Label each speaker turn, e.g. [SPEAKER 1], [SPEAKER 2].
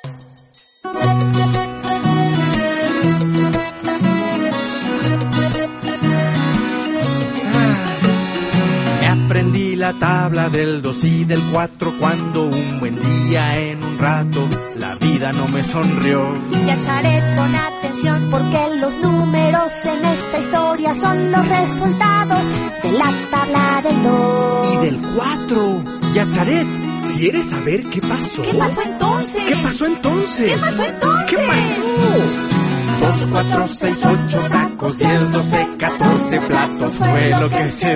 [SPEAKER 1] Aprendí la tabla del 2 y del 4 cuando un buen día en un rato la vida no me sonrió.
[SPEAKER 2] Yazaret, pon atención porque los números en esta historia son los resultados de la tabla del 2
[SPEAKER 1] y del 4. Yazaret, ¿quieres saber qué pasó?
[SPEAKER 2] ¿Qué pasó entonces?
[SPEAKER 1] ¿Qué pasó entonces?
[SPEAKER 2] ¿Qué pasó entonces?
[SPEAKER 1] ¿Qué pasó? 2, 4, 6, 8 tacos, 10, 12, 14 platos fue lo que se